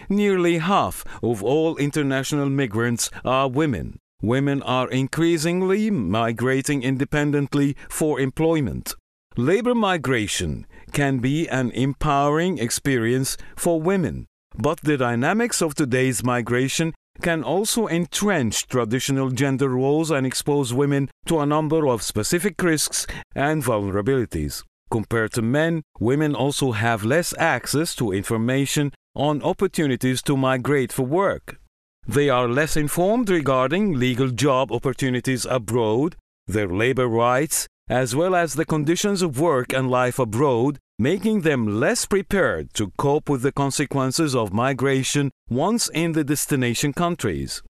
Nearly half of all international migrants are women. Women are increasingly migrating independently for employment. Labor migration can be an empowering experience for women, but the dynamics of today's migration can also entrench traditional gender roles and expose women to a number of specific risks and vulnerabilities. Compared to men, women also have less access to information on opportunities to migrate for work. They are less informed regarding legal job opportunities abroad, their labor rights, as well as the conditions of work and life abroad, making them less prepared to cope with the consequences of migration once in the destination countries.